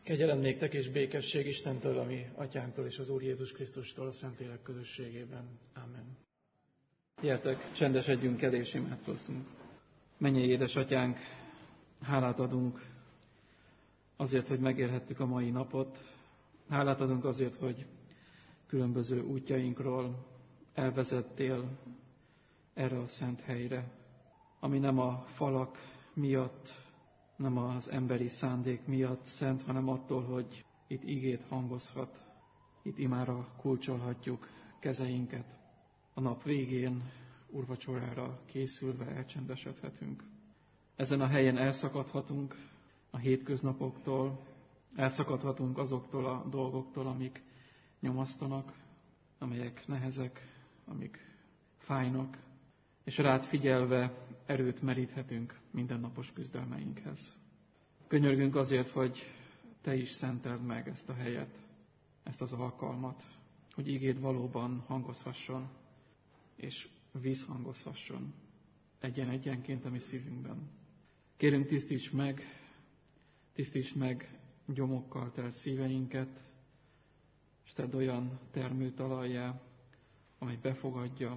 Kegyelem néktek és békesség Istentől, a mi atyánktól és az Úr Jézus Krisztustól a Szentlélek közösségében. Amen. Gyertek, csendesedjünk el és imádkozzunk. Mennyei édesatyánk, hálát adunk azért, hogy megélhettük a mai napot. Hálát adunk azért, hogy különböző útjainkról elvezettél erre a szent helyre, ami nem a falak miatt, nem az emberi szándék miatt szent, hanem attól, hogy itt igét hangozhat, itt imára kulcsolhatjuk kezeinket. A nap végén úrvacsorára készülve elcsendesedhetünk. Ezen a helyen elszakadhatunk a hétköznapoktól, elszakadhatunk azoktól a dolgoktól, amik nyomasztanak, amelyek nehezek, amik fájnak, és rád figyelve erőt meríthetünk mindennapos küzdelmeinkhez. Könyörgünk azért, hogy te is szenteld meg ezt a helyet, ezt az alkalmat, hogy igéd valóban hangozhasson, és vízhangozhasson egyen-egyenként a mi szívünkben. Kérünk, tisztíts meg gyomokkal telt szíveinket, és tedd olyan termőtalajjá, amely befogadja,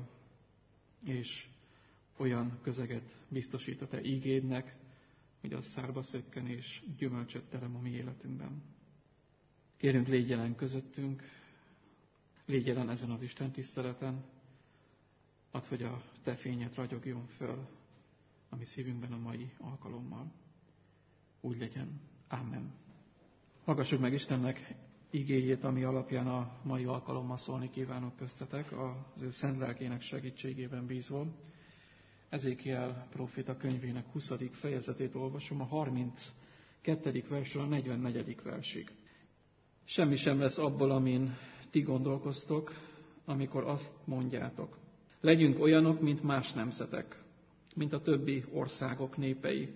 és olyan közeget biztosít a te ígédnek, hogy az szárba szökken és gyümölcsöt terem a mi életünkben. Kérünk, légy jelen közöttünk, légy jelen ezen az Isten tiszteleten, add, hogy a te fényed ragyogjon föl a mi szívünkben a mai alkalommal. Úgy legyen. Amen. Hallgassuk meg Istennek igéjét, ami alapján a mai alkalommal szólni kívánok köztetek, az ő szent lelkének segítségében bízva. Ezékiel próféta könyvének 20. fejezetét olvasom, a 32. versről a 44. versig. Semmi sem lesz abból, amin ti gondolkoztok, amikor azt mondjátok. Legyünk olyanok, mint más nemzetek, mint a többi országok népei,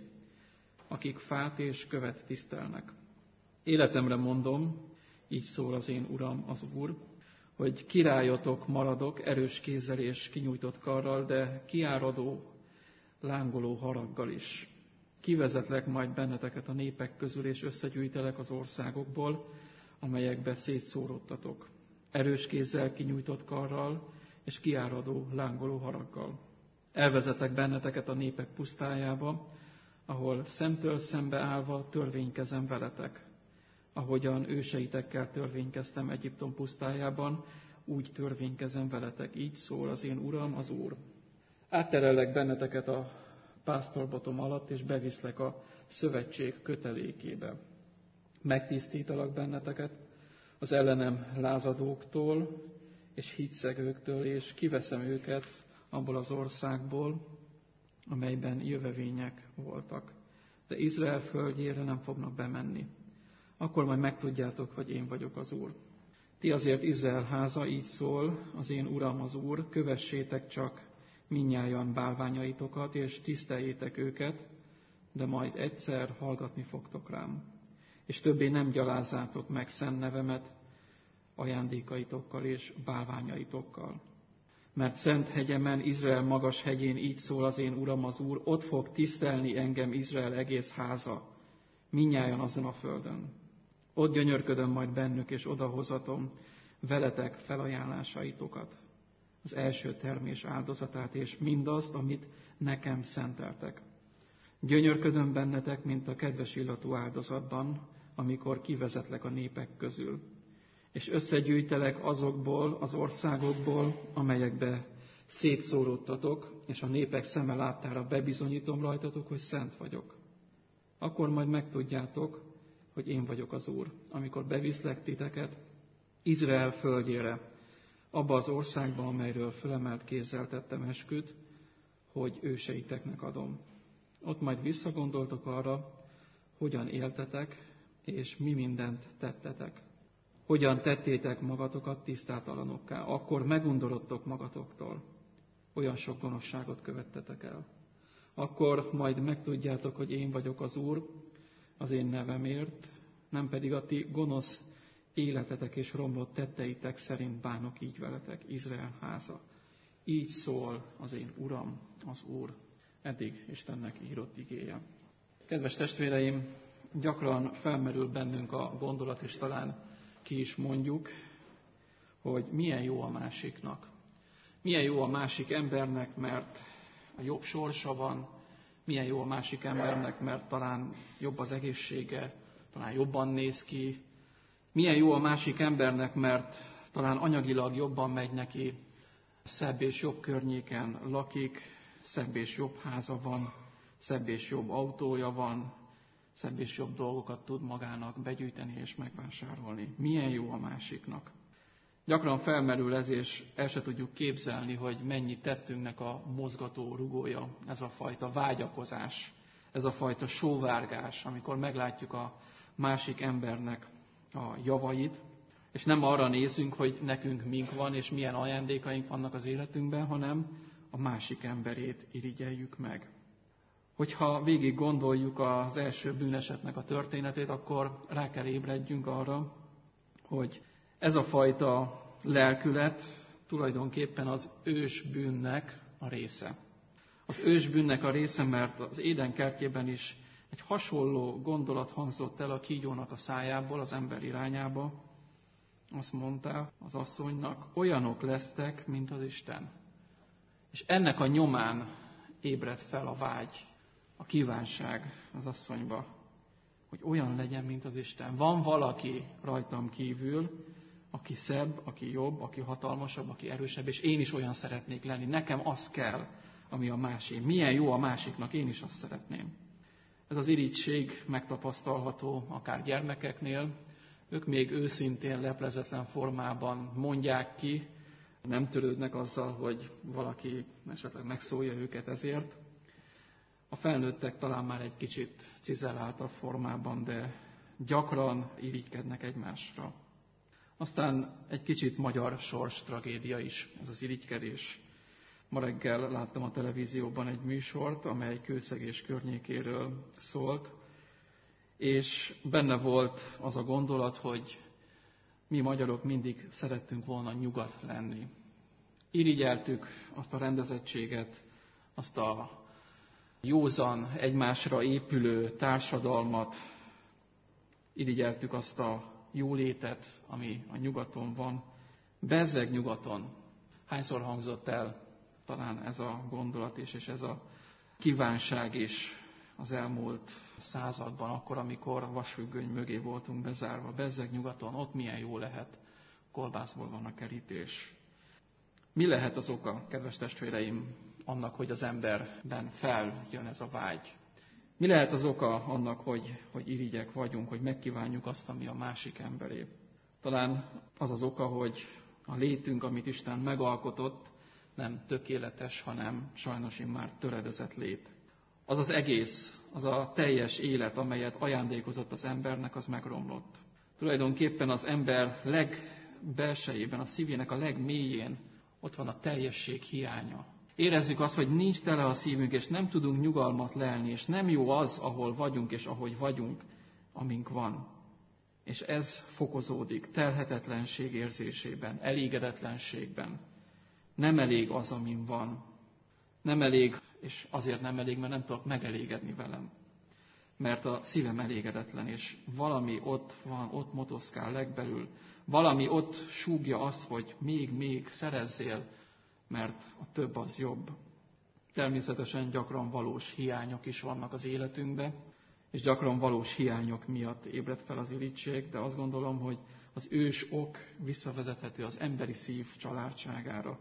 akik fát és követ tisztelnek. Életemre mondom, így szól az én Uram, az Úr, hogy királyotok maradok erős kézzel és kinyújtott karral, de kiáradó, lángoló haraggal is. Kivezetlek majd benneteket a népek közül, és összegyűjtelek az országokból, amelyekbe szétszórodtatok. Erős kézzel, kinyújtott karral, és kiáradó, lángoló haraggal. Elvezetlek benneteket a népek pusztájába, ahol szemtől szembe állva törvénykezem veletek. Ahogyan őseitekkel törvénykeztem Egyiptom pusztájában, úgy törvénykezem veletek. Így szól az én Uram, az Úr. Átterellek benneteket a pásztorbotom alatt, és beviszlek a szövetség kötelékébe. Megtisztítalak benneteket az ellenem lázadóktól és hitszegőktől, és kiveszem őket abból az országból, amelyben jövevények voltak. De Izrael földjére nem fognak bemenni. Akkor majd megtudjátok, hogy én vagyok az Úr. Ti azért, Izrael háza, így szól az én Uram, az Úr, kövessétek csak mindnyájan bálványaitokat, és tiszteljétek őket, de majd egyszer hallgatni fogtok rám. És többé nem gyalázzátok meg szent nevemet ajándékaitokkal és bálványaitokkal. Mert szent hegyemen, Izrael magas hegyén, így szól az én Uram, az Úr, ott fog tisztelni engem Izrael egész háza, mindnyájan azon a földön. Ott gyönyörködöm majd bennük, és odahozatom veletek felajánlásaitokat, az első termés áldozatát, és mindazt, amit nekem szenteltek. Gyönyörködöm bennetek, mint a kedves illatú áldozatban, amikor kivezetlek a népek közül. És összegyűjtelek azokból az országokból, amelyekbe szétszóródtatok, és a népek szeme láttára bebizonyítom rajtatok, hogy szent vagyok. Akkor majd megtudjátok, hogy én vagyok az Úr, amikor beviszlek titeket Izrael földjére, abba az országba, amelyről fölemelt kézzel tettem esküt, hogy őseiteknek adom. Ott majd visszagondoltok arra, hogyan éltetek, és mi mindent tettetek. Hogyan tettétek magatokat tisztátalanokká, akkor megundorodtok magatoktól. Olyan sok gonoszságot követtetek el. Akkor majd megtudjátok, hogy én vagyok az Úr, az én nevemért, nem pedig a ti gonosz életetek és romlott tetteitek szerint bánok így veletek, Izrael háza. Így szól az én Uram, az Úr. Eddig Istennek írott igéje. Kedves testvéreim, gyakran felmerül bennünk a gondolat, és talán ki is mondjuk, hogy milyen jó a másiknak. Milyen jó a másik embernek, mert a jobb sorsa van, milyen jó a másik embernek, mert talán jobb az egészsége, talán jobban néz ki. Milyen jó a másik embernek, mert talán anyagilag jobban megy neki, szebb és jobb környéken lakik, szebb és jobb háza van, szebb és jobb autója van, szebb és jobb dolgokat tud magának begyűjteni és megvásárolni. Milyen jó a másiknak. Gyakran felmerül ez, és el se tudjuk képzelni, hogy mennyi tettünknek a mozgató rugója ez a fajta vágyakozás, ez a fajta sóvárgás, amikor meglátjuk a másik embernek a javait, és nem arra nézünk, hogy nekünk mink van, és milyen ajándékaink vannak az életünkben, hanem a másik emberét irigyeljük meg. Hogyha végig gondoljuk az első bűnesetnek a történetét, akkor rá kell ébredjünk arra, hogy ez a fajta lelkület tulajdonképpen az ősbűnnek a része. Az ősbűnnek a része, mert az Éden kertjében is egy hasonló gondolat hangzott el a kígyónak a szájából az ember irányába. Azt mondta az asszonynak, olyanok lesztek, mint az Isten. És ennek a nyomán ébred fel a vágy, a kívánság az asszonyba, hogy olyan legyen, mint az Isten. Van valaki rajtam kívül, aki szebb, aki jobb, aki hatalmasabb, aki erősebb, és én is olyan szeretnék lenni. Nekem az kell, ami a másé. Milyen jó a másiknak, én is azt szeretném. Ez az irigység megtapasztalható akár gyermekeknél. Ők még őszintén, leplezetlen formában mondják ki, nem törődnek azzal, hogy valaki esetleg megszólja őket ezért. A felnőttek talán már egy kicsit cizeláltabb formában, de gyakran irigykednek egymásra. Aztán egy kicsit magyar sors tragédia is ez az irigykedés. Ma reggel láttam a televízióban egy műsort, amely Kőszegés környékéről szólt, és benne volt az a gondolat, hogy mi magyarok mindig szerettünk volna nyugat lenni. Irigyeltük azt a rendezettséget, azt a józan, egymásra épülő társadalmat, irigyeltük azt a jólétet, ami a nyugaton van. Bezzeg nyugaton. Hányszor hangzott el talán ez a gondolat is, és ez a kívánság is az elmúlt században, akkor, amikor vasfüggöny mögé voltunk bezárva. Bezzeg nyugaton, ott milyen jó lehet, kolbászból van a kerítés. Mi lehet az oka, kedves testvéreim, annak, hogy az emberben feljön ez a vágy? Mi lehet az oka annak, hogy irigyek vagyunk, hogy megkívánjuk azt, ami a másik emberé? Talán az az oka, hogy a létünk, amit Isten megalkotott, nem tökéletes, hanem sajnos immár töredezett lét. Az az egész, az a teljes élet, amelyet ajándékozott az embernek, az megromlott. Tulajdonképpen az ember legbelsejében, a szívének a legmélyén ott van a teljesség hiánya. Érezzük azt, hogy nincs tele a szívünk, és nem tudunk nyugalmat lelni, és nem jó az, ahol vagyunk, és ahogy vagyunk, amink van. És ez fokozódik telhetetlenség érzésében, elégedetlenségben. Nem elég az, amin van. Nem elég, és azért nem elég, mert nem tudok megelégedni velem. Mert a szívem elégedetlen, és valami ott van, ott motoszkál legbelül. Valami ott súgja azt, hogy még szerezzél, mert a több az jobb. Természetesen gyakran valós hiányok is vannak az életünkben, és gyakran valós hiányok miatt ébred fel az irigység, de azt gondolom, hogy az ős ok visszavezethető az emberi szív családságára.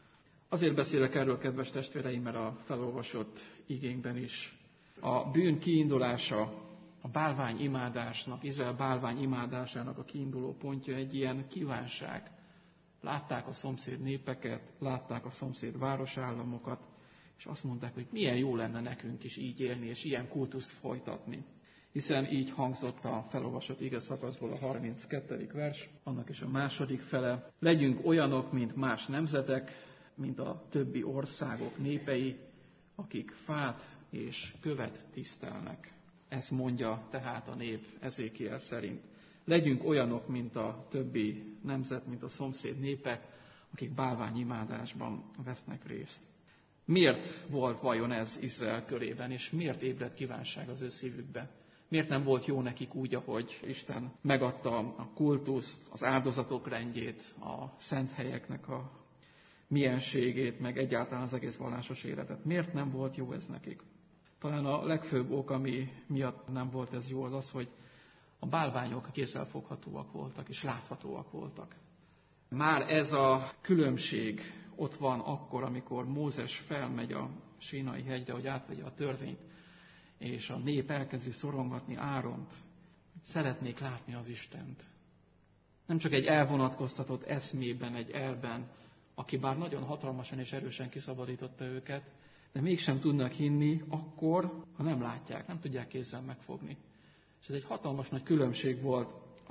Azért beszélek erről, kedves testvéreim, mert a felolvasott igénkben is a bűn kiindulása, a bálványimádásnak, Izrael bálványimádásának a kiinduló pontja egy ilyen kívánság. Látták a szomszéd népeket, látták a szomszéd városállamokat, és azt mondták, hogy milyen jó lenne nekünk is így élni, és ilyen kultuszt folytatni. Hiszen így hangzott a felolvasott ige szakaszból a 32. vers, annak is a második fele. Legyünk olyanok, mint más nemzetek, mint a többi országok népei, akik fát és követ tisztelnek. Ezt mondja tehát a nép Ezékiel szerint. Legyünk olyanok, mint a többi nemzet, mint a szomszéd népek, akik bálványimádásban vesznek részt. Miért volt vajon ez Izrael körében, és miért ébredt kívánság az ő szívükbe? Miért nem volt jó nekik úgy, ahogy Isten megadta a kultuszt, az áldozatok rendjét, a szent helyeknek a mienségét, meg egyáltalán az egész vallásos életet? Miért nem volt jó ez nekik? Talán a legfőbb ok, ami miatt nem volt ez jó, az az, hogy a bálványok kézzelfoghatóak voltak és láthatóak voltak. Már ez a különbség ott van akkor, amikor Mózes felmegy a Sínai hegyre, hogy átvegye a törvényt, és a nép elkezdi szorongatni Áront, hogy szeretnék látni az Istent. Nem csak egy elvonatkoztatott eszmében, egy elben, aki bár nagyon hatalmasan és erősen kiszabadította őket, de mégsem tudnak hinni akkor, ha nem látják, nem tudják kézzel megfogni. És ez egy hatalmas nagy különbség volt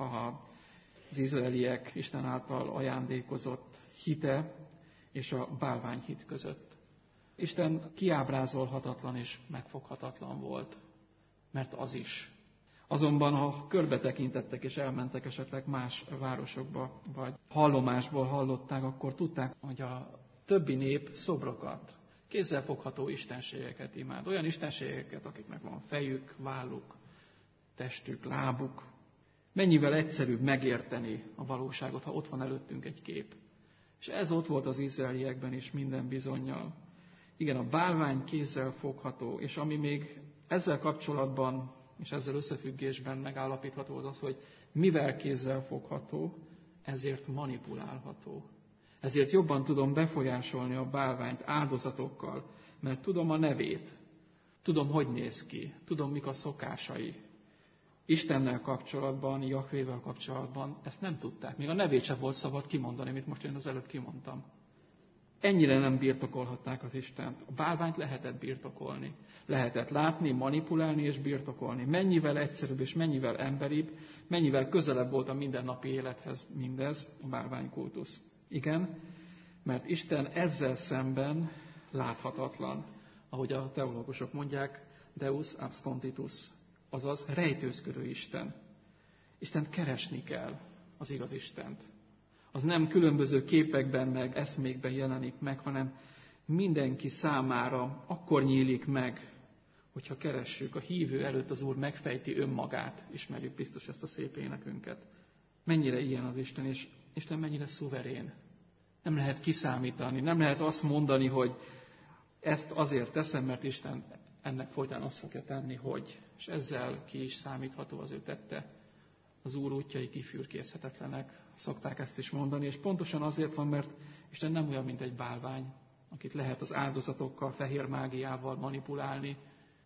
az izraeliek Isten által ajándékozott hite és a bálványhit között. Isten kiábrázolhatatlan és megfoghatatlan volt, mert az is. Azonban, ha körbe tekintettek és elmentek esetleg más városokba, vagy hallomásból hallották, akkor tudták, hogy a többi nép szobrokat, kézzelfogható istenségeket imád. Olyan istenségeket, akiknek van fejük, válluk, testük, lábuk. Mennyivel egyszerűbb megérteni a valóságot, ha ott van előttünk egy kép. És ez ott volt az izraeliekben is minden bizonnyal. Igen, a bálvány kézzel fogható, és ami még ezzel kapcsolatban és ezzel összefüggésben megállapítható az az, hogy mivel kézzel fogható, ezért manipulálható. Ezért jobban tudom befolyásolni a bálványt áldozatokkal, mert tudom a nevét, tudom, hogy néz ki, tudom, mik a szokásai. Istennel kapcsolatban, Jahvével kapcsolatban ezt nem tudták. Még a nevét sem volt szabad kimondani, amit most én az előbb kimondtam. Ennyire nem birtokolhatták az Istent. A bálványt lehetett birtokolni. Lehetett látni, manipulálni és birtokolni. Mennyivel egyszerűbb és mennyivel emberibb, mennyivel közelebb volt a mindennapi élethez mindez, a bálványkultusz. Igen, mert Isten ezzel szemben láthatatlan. Ahogy a teológusok mondják, Deus absconditus, azaz rejtőzködő Isten. Istent keresni kell, az igaz Istent. Az nem különböző képekben meg eszmékben jelenik meg, hanem mindenki számára akkor nyílik meg, hogyha keressük. A hívő előtt az Úr megfejti önmagát, ismerjük biztos ezt a szép énekünket. Mennyire ilyen az Isten, és Isten mennyire szuverén. Nem lehet kiszámítani, nem lehet azt mondani, hogy ezt azért teszem, mert Isten ennek folytán azt fogja tenni, hogy. És ezzel ki is számítható az ő tette. Az Úr útjai kifürkészhetetlenek, szokták ezt is mondani, és pontosan azért van, mert Isten nem olyan, mint egy bálvány, akit lehet az áldozatokkal, fehér mágiával manipulálni,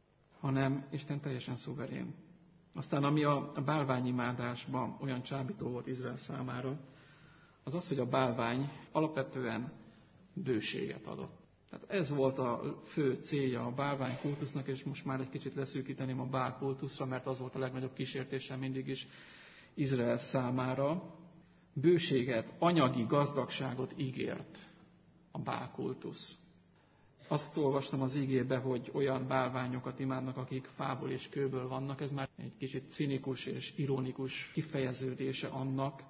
hanem Isten teljesen szuverén. Aztán ami a bálványimádásban olyan csábító volt Izrael számára, az az, hogy a bálvány alapvetően bőséget adott. Tehát ez volt a fő célja a bálványkultusznak, és most már egy kicsit leszűkíteném a bálkultuszra, mert az volt a legnagyobb kísértése mindig is Izrael számára. Bőséget, anyagi gazdagságot ígért a bálkultusz. Azt olvastam az igébe, hogy olyan bálványokat imádnak, akik fából és kőből vannak. Ez már egy kicsit cinikus és ironikus kifejeződése annak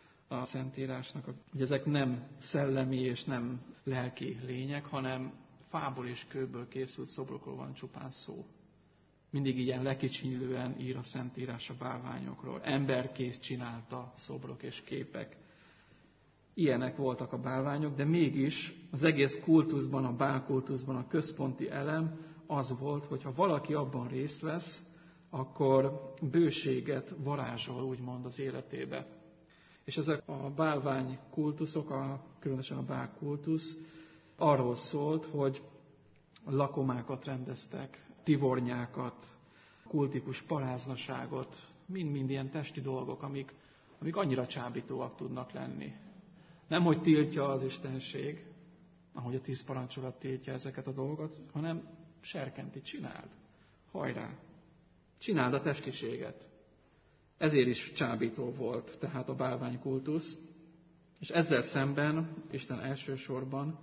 a Szentírásnak, hogy ezek nem szellemi és nem lelki lények, hanem fából és kőből készült szobrokról van csupán szó. Mindig ilyen lekicsinyülően ír a Szentírás a bálványokról. Emberkész csinálta szobrok és képek. Ilyenek voltak a bálványok, de mégis az egész kultuszban, a bálkultuszban a központi elem az volt, hogy ha valaki abban részt vesz, akkor bőséget varázsol, úgymond az életébe. És ezek a bálványkultuszok, különösen a bálkultusz arról szólt, hogy lakomákat rendeztek, tivornyákat, kultikus paráznaságot, mind-mind ilyen testi dolgok, amik annyira csábítóak tudnak lenni. Nem, hogy tiltja az istenség, ahogy a 10 parancsolat tiltja ezeket a dolgokat, hanem serkenti, csináld, hajrá, csináld a testiséget. Ezért is csábító volt tehát a bálványkultusz, és ezzel szemben Isten elsősorban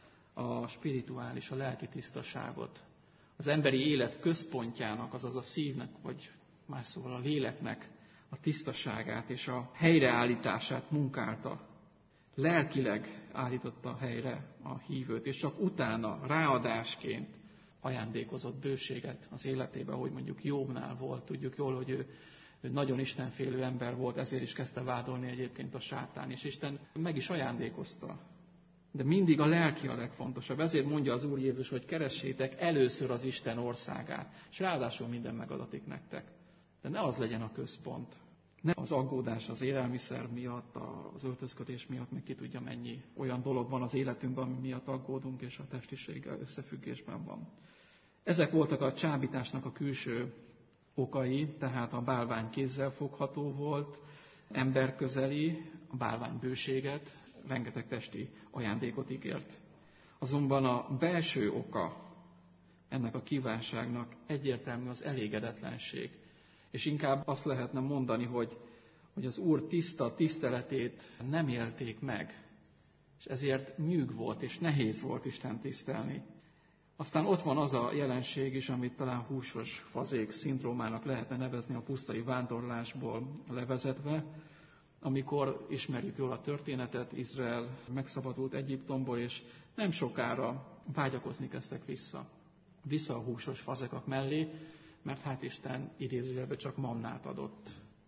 a spirituális, a lelki tisztaságot, az emberi élet központjának, azaz a szívnek, vagy más szóval a léleknek a tisztaságát és a helyreállítását munkálta. Lelkileg állította helyre a hívőt, és csak utána, ráadásként ajándékozott bőséget az életébe, hogy mondjuk Jobbnál volt. Tudjuk jól, hogy ő nagyon istenfélő ember volt, ezért is kezdte vádolni egyébként a sátán, és Isten meg is ajándékozta. De mindig a lelki a legfontosabb. Ezért mondja az Úr Jézus, hogy keressétek először az Isten országát, és ráadásul minden megadatik nektek. De ne az legyen a központ. Ne az aggódás az élelmiszer miatt, az öltözködés miatt, meg ki tudja mennyi olyan dolog van az életünkben, ami miatt aggódunk, és a testiséggel összefüggésben van. Ezek voltak a csábításnak a külső okai, tehát a bálvány kézzel fogható volt, emberközeli, a bálvány bőséget, rengeteg testi ajándékot ígért. Azonban a belső oka ennek a kívánságnak egyértelmű az elégedetlenség. És inkább azt lehetne mondani, hogy az Úr tiszta tiszteletét nem élték meg, és ezért nyűg volt, és nehéz volt Isten tisztelni. Aztán ott van az a jelenség is, amit talán húsos fazék szindrómának lehetne nevezni a pusztai vándorlásból levezetve, amikor ismerjük jól a történetet, Izrael megszabadult Egyiptomból, és nem sokára vágyakozni kezdtek vissza a húsos fazekak mellé, mert hát Isten idézőjelben csak mannát adott,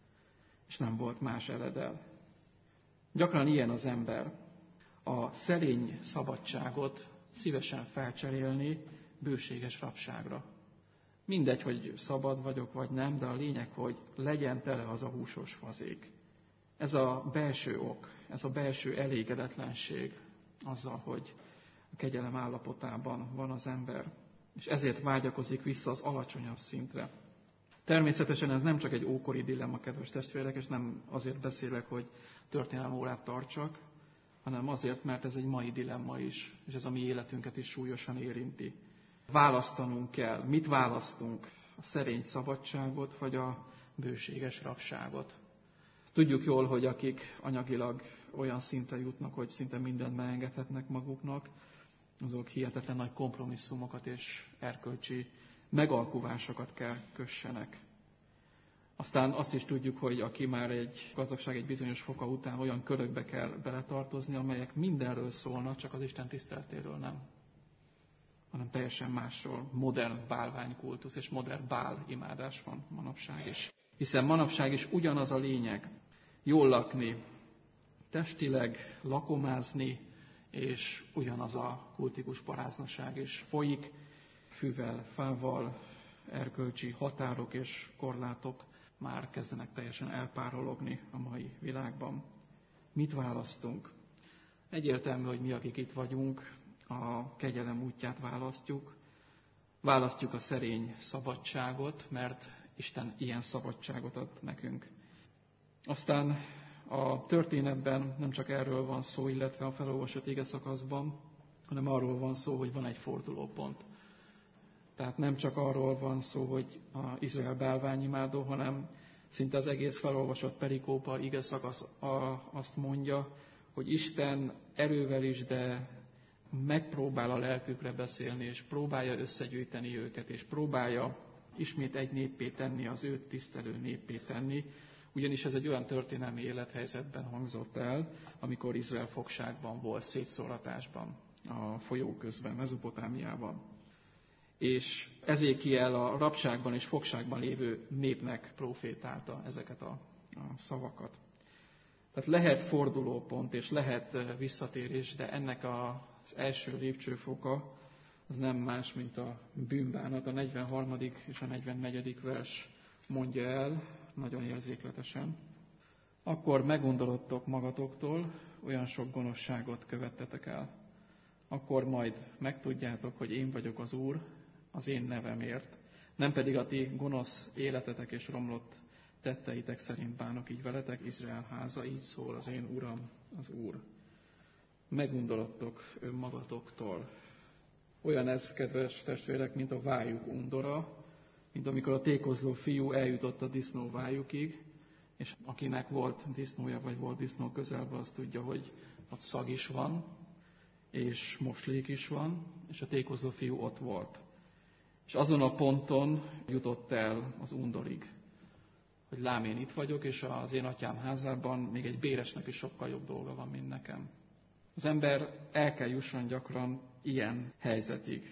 és nem volt más eledel. Gyakran ilyen az ember, a szerény szabadságot szívesen felcserélni bőséges rabságra. Mindegy, hogy szabad vagyok, vagy nem, de a lényeg, hogy legyen tele az a húsos fazék. Ez a belső ok, ez a belső elégedetlenség azzal, hogy a kegyelem állapotában van az ember, és ezért vágyakozik vissza az alacsonyabb szintre. Természetesen ez nem csak egy ókori dilemma, kedves testvérek, és nem azért beszélek, hogy történelmi órát tartsak, hanem azért, mert ez egy mai dilemma is, és ez a mi életünket is súlyosan érinti. Választanunk kell. Mit választunk? A szerény szabadságot, vagy a bőséges rabságot? Tudjuk jól, hogy akik anyagilag olyan szintre jutnak, hogy szinte mindent megengedhetnek maguknak, azok hihetetlen nagy kompromisszumokat és erkölcsi megalkuvásokat kell kössenek. Aztán azt is tudjuk, hogy aki már egy gazdagság egy bizonyos foka után olyan körökbe kell beletartozni, amelyek mindenről szólnak, csak az Isten tiszteletéről nem, hanem teljesen másról. Modern bálványkultusz és modern bál imádás van manapság is. Hiszen manapság is ugyanaz a lényeg, jól lakni, testileg lakomázni, és ugyanaz a kultikus paráznaság is folyik, fűvel, fával, erkölcsi határok és korlátok már kezdenek teljesen elpárologni a mai világban. Mit választunk? Egyértelmű, hogy mi, akik itt vagyunk, a kegyelem útját választjuk. Választjuk a szerény szabadságot, mert Isten ilyen szabadságot ad nekünk. Aztán a történetben nem csak erről van szó, illetve a felolvasott igeszakaszban, hanem arról van szó, hogy van egy fordulópont. Tehát nem csak arról van szó, hogy az Izrael bálványimádó, hanem szinte az egész felolvasott perikópa igeszakasz azt mondja, hogy Isten erővel is, de megpróbál a lelkükre beszélni, és próbálja összegyűjteni őket, és próbálja ismét egy néppé tenni, az őt tisztelő néppé tenni, ugyanis ez egy olyan történelmi élethelyzetben hangzott el, amikor Izrael fogságban volt, szétszóratásban, a folyó közben, Mezopotámiában. És Ezékiel a rabságban és fogságban lévő népnek profétálta ezeket a szavakat. Tehát lehet fordulópont, és lehet visszatérés, de ennek az első lépcsőfoka az nem más, mint a bűnbánat. A 43. és a 44. vers mondja el, nagyon érzékletesen. Akkor meggondolodtok magatoktól, olyan sok gonoszságot követtetek el. Akkor majd megtudjátok, hogy én vagyok az Úr, az én nevemért, nem pedig a ti gonosz életetek és romlott tetteitek szerint bánok így veletek, Izrael háza, így szól az én Uram, az Úr. Meggondolodtok önmagatoktól. Olyan ez, kedves testvérek, mint a vájuk undora, mint amikor a tékozló fiú eljutott a disznó vájukig, és akinek volt disznója, vagy volt disznó közelben, az tudja, hogy ott szag is van, és moslék is van, és a tékozló fiú ott volt. És azon a ponton jutott el az undorig, hogy lám, én itt vagyok, és az én atyám házában még egy béresnek is sokkal jobb dolga van, mint nekem. Az ember el kell jusson gyakran ilyen helyzetig.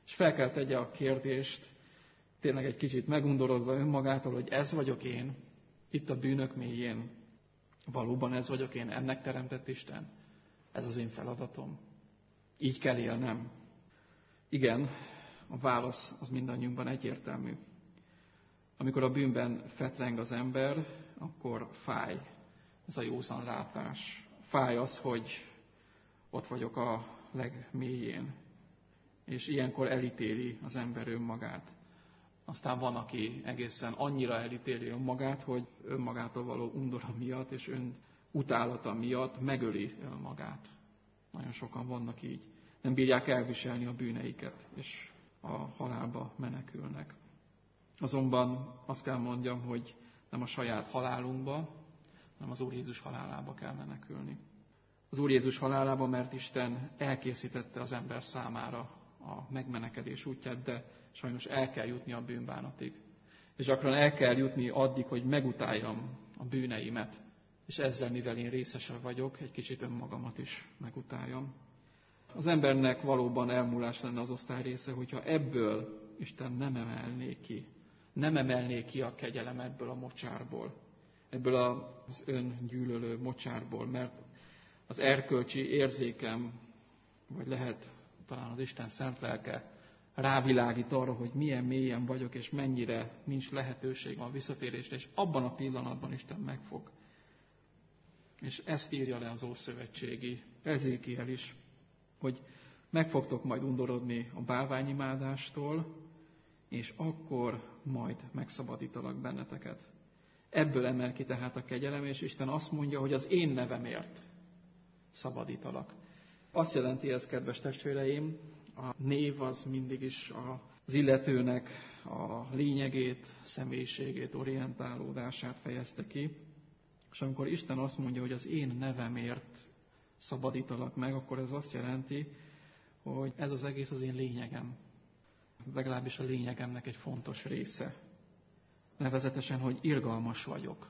És fel kell tegye a kérdést, tényleg egy kicsit megundorodva önmagától, hogy ez vagyok én, itt a bűnök mélyén. Valóban ez vagyok én, ennek teremtett Isten? Ez az én feladatom. Így kell élnem. Igen, a válasz az mindannyiunkban egyértelmű. Amikor a bűnben fetreng az ember, akkor fáj ez a józan látás. Fáj az, hogy ott vagyok a legmélyén. És ilyenkor elítéli az ember önmagát. Aztán van, aki egészen annyira elítéli önmagát, hogy önmagától való undora miatt és utálata miatt megöli önmagát. Nagyon sokan vannak így. Nem bírják elviselni a bűneiket, és a halálba menekülnek. Azonban azt kell mondjam, hogy nem a saját halálunkba, hanem az Úr Jézus halálába kell menekülni. Az Úr Jézus halálába, mert Isten elkészítette az ember számára a megmenekedés útját, de sajnos el kell jutni a bűnbánatig. És gyakran el kell jutni addig, hogy megutáljam a bűneimet, és ezzel, mivel én részese vagyok, egy kicsit önmagamat is megutáljam. Az embernek valóban elmúlás lenne az osztály része, hogyha ebből Isten nem emelné ki a kegyelem ebből a mocsárból, ebből az öngyűlölő mocsárból, mert az erkölcsi érzékem, vagy lehet talán az Isten szent lelke rávilágít arra, hogy milyen mélyen vagyok, és mennyire nincs lehetőség a visszatérésre, és abban a pillanatban Isten megfog. És ezt írja le az ószövetségi Ezékiel is, hogy meg fogtok majd undorodni a bálványimádástól, és akkor majd megszabadítalak benneteket. Ebből emel ki tehát a kegyelem, és Isten azt mondja, hogy az én nevemért szabadítalak. Azt jelenti ez, kedves testvéreim, a név az mindig is az illetőnek a lényegét, személyiségét, orientálódását fejezte ki. És amikor Isten azt mondja, hogy az én nevemért szabadítalak meg, akkor ez azt jelenti, hogy ez az egész az én lényegem. Legalábbis a lényegemnek egy fontos része. Nevezetesen, hogy irgalmas vagyok,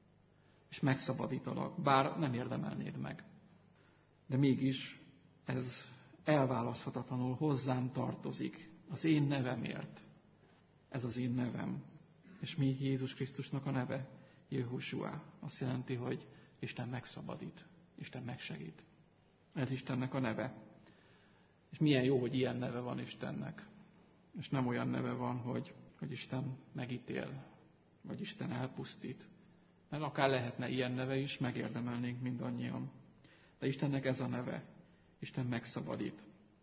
és megszabadítalak, bár nem érdemelnéd meg. De mégis ez elválaszthatatlanul hozzám tartozik, az én nevemért. Ez az én nevem. És mi Jézus Krisztusnak a neve? Jehosua. Azt jelenti, hogy Isten megszabadít, Isten megsegít. Ez Istennek a neve. És milyen jó, hogy ilyen neve van Istennek. És nem olyan neve van, hogy Isten megítél, vagy Isten elpusztít. Mert akár lehetne ilyen neve is, megérdemelnénk mindannyian. De Istennek ez a neve. Isten megszabadít,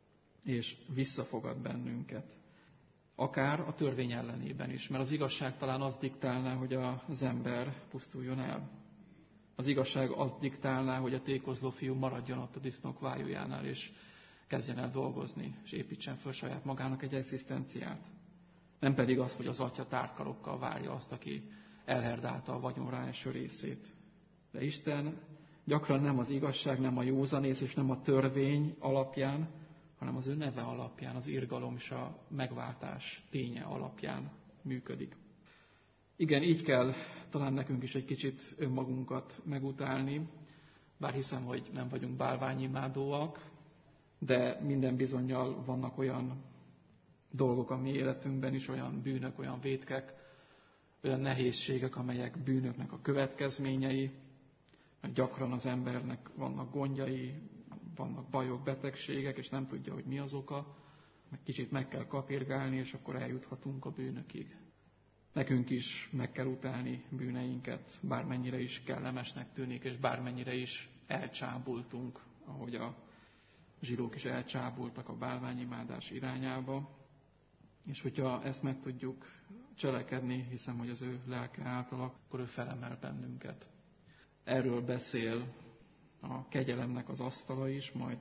és visszafogad bennünket. Akár a törvény ellenében is, mert az igazság talán azt diktálná, hogy az ember pusztuljon el. Az igazság azt diktálná, hogy a tékozló fiú maradjon ott a disznók vájújánál, és kezdjen el dolgozni, és építsen föl saját magának egy egzisztenciát. Nem pedig az, hogy az atya tártkarokkal várja azt, aki elherdálta a vagyonra eső részét. De Isten gyakran nem az igazság, nem a józanész és nem a törvény alapján, hanem az ő neve alapján, az irgalom és a megváltás ténye alapján működik. Igen, így kell talán nekünk is egy kicsit önmagunkat megutálni, bár hiszem, hogy nem vagyunk bálványimádóak, de minden bizonnyal vannak olyan dolgok a mi életünkben is, olyan bűnök, olyan vétkek, olyan nehézségek, amelyek bűnöknek a következményei, mert gyakran az embernek vannak gondjai, vannak bajok, betegségek, és nem tudja, hogy mi az oka, meg kicsit meg kell kapirgálni, és akkor eljuthatunk a bűnökig. Nekünk is meg kell utálni bűneinket, bármennyire is kellemesnek tűnik, és bármennyire is elcsábultunk, ahogy a zsidók is elcsábultak a bálványimádás irányába. És hogyha ezt meg tudjuk cselekedni, hiszem, hogy az ő lelke által, akkor ő felemel bennünket. Erről beszél a kegyelemnek az asztala is, majd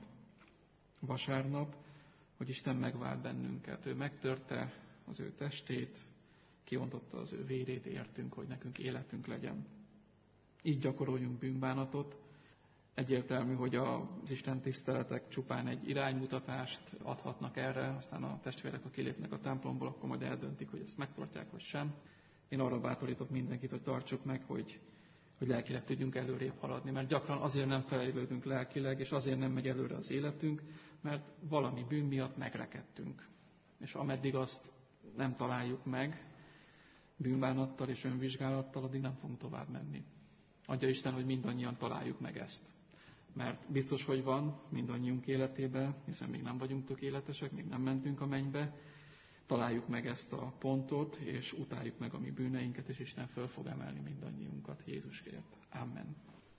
vasárnap, hogy Isten megvált bennünket. Ő megtörte az ő testét, kiontotta az ő vérét értünk, hogy nekünk életünk legyen. Így gyakoroljunk bűnbánatot. Egyértelmű, hogy az Isten tiszteletek csupán egy iránymutatást adhatnak erre, aztán a testvérek, ha kilépnek a templomból, akkor majd eldöntik, hogy ezt megtartják, vagy sem. Én arra bátorítok mindenkit, hogy tartsuk meg, hogy lelkileg tudjunk előrébb haladni, mert gyakran azért nem fejlődünk lelkileg, és azért nem megy előre az életünk, mert valami bűn miatt megrekedtünk. És ameddig azt nem találjuk meg, bűnbánattal és önvizsgálattal, addig nem fogunk tovább menni. Adja Isten, hogy mindannyian találjuk meg ezt. Mert biztos, hogy van mindannyiunk életében, hiszen még nem vagyunk tökéletesek, még nem mentünk a mennybe. Találjuk meg ezt a pontot, és utáljuk meg a mi bűneinket, és Isten föl fog emelni mindannyiunkat Jézusért. Amen.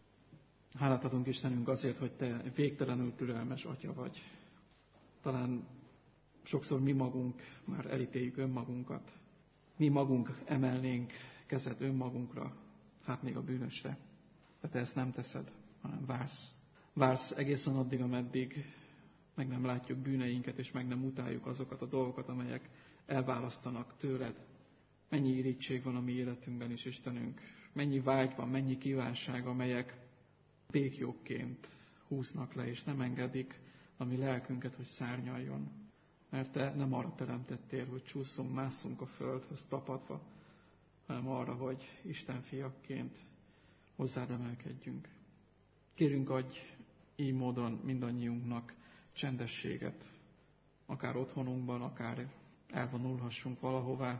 Hálát adunk Istenünk azért, hogy Te végtelenül türelmes Atya vagy. Talán sokszor mi magunk már elítéljük önmagunkat. Mi magunk emelnénk kezet önmagunkra, hát még a bűnösre. De Te ezt nem teszed, hanem vársz. Vársz egészen addig, ameddig meg nem látjuk bűneinket, és meg nem utáljuk azokat a dolgokat, amelyek elválasztanak tőled. Mennyi irítség van a mi életünkben is, Istenünk. Mennyi vágy van, mennyi kívánság, amelyek béklyókként húznak le, és nem engedik a mi lelkünket, hogy szárnyaljon. Mert Te nem arra teremtettél, hogy csúszunk, másszunk a földhöz tapadva, hanem arra, hogy Isten fiakként hozzád emelkedjünk. Kérünk, adj így módon mindannyiunknak csendességet, akár otthonunkban, akár elvonulhassunk valahová,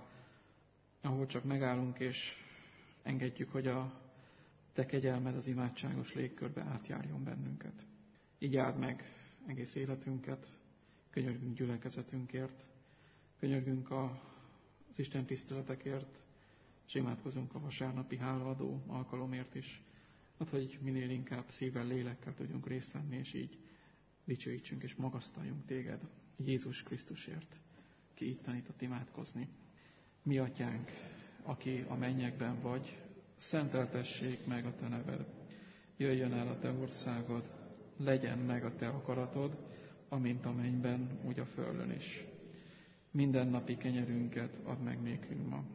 ahol csak megállunk, és engedjük, hogy a Te kegyelmed az imádságos légkörbe átjárjon bennünket. Így áld meg egész életünket, könyörgünk gyülekezetünkért, könyörgünk az Isten tiszteletekért, és imádkozunk a vasárnapi hálaadó alkalomért is, hogy minél inkább szívvel, lélekkel tudjunk részt venni, és így dicsőítsünk és magasztaljunk Téged Jézus Krisztusért, ki így tanított imádkozni. Mi Atyánk, aki a mennyekben vagy, szenteltessék meg a Te neved. Jöjjön el a Te országod, legyen meg a Te akaratod, amint a mennyben, úgy a földön is. Mindennapi kenyerünket add meg nékünk ma,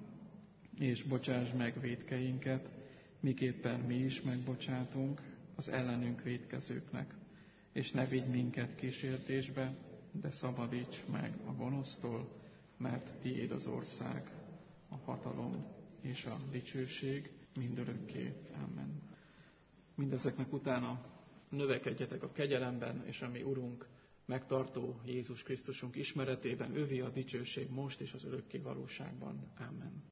és bocsáss meg vétkeinket, miképpen mi is megbocsátunk az ellenünk vétkezőknek. És ne vigy minket kísértésbe, de szabadíts meg a gonosztól, mert Tiéd az ország, a hatalom és a dicsőség mindörökké. Amen. Mindezeknek utána növekedjetek a kegyelemben, és a mi Urunk, megtartó Jézus Krisztusunk ismeretében, övé a dicsőség most és az örökké valóságban. Amen.